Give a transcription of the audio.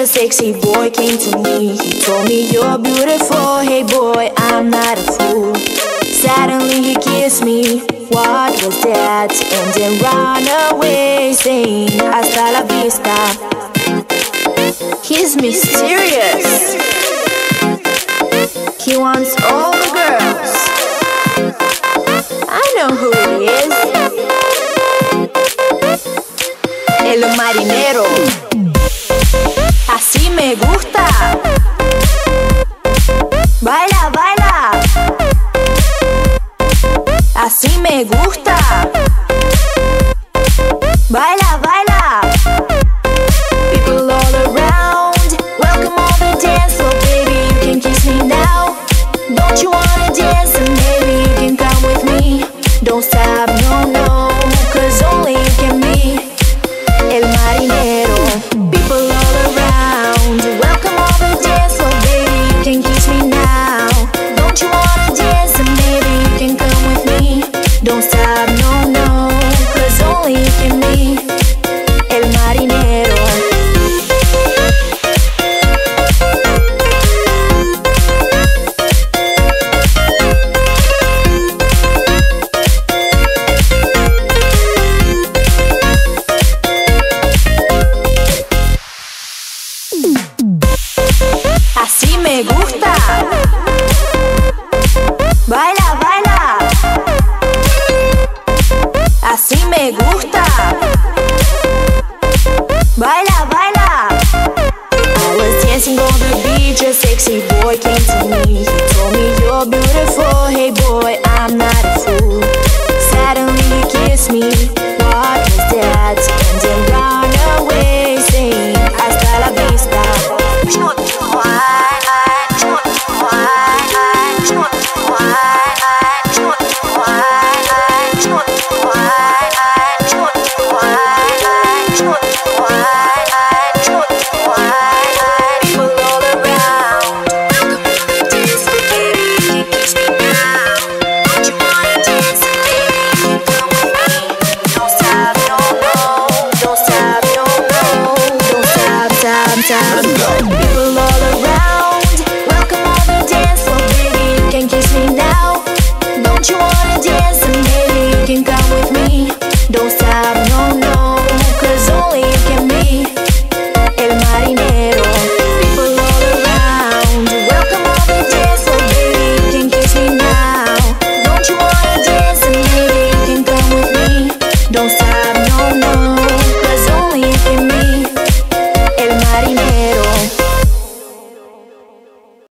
a sexy boy came to me. He told me you're beautiful, hey boy, I'm not a fool. Suddenly he kissed me, what was that? And then ran away saying hasta la vista. He's mysterious. He wants all the girls. I know who he is. El marinero. Así me gusta. Baila, baila. Así me gusta. Baila, baila. People all around, welcome all the dance floor, baby. You can kiss me now. Don't you wanna dance? And maybe you can come with me. Don't stop, no, no, cause only you can be el marinero. People all around, welcome all the dance floor, baby. You can kiss me now. Don't you wanna dance? And maybe you can come with me. Don't stop, no, no, cause only you can be el marinero. Así me gusta. Baila, baila. Así me gusta. Baila, baila. I was dancing on the beach, a sexy boy came to me. He told me you're beautiful, hey boy, I'm not a fool. Suddenly he kissed me, what was that? And then ran away saying hasta la vista. Time.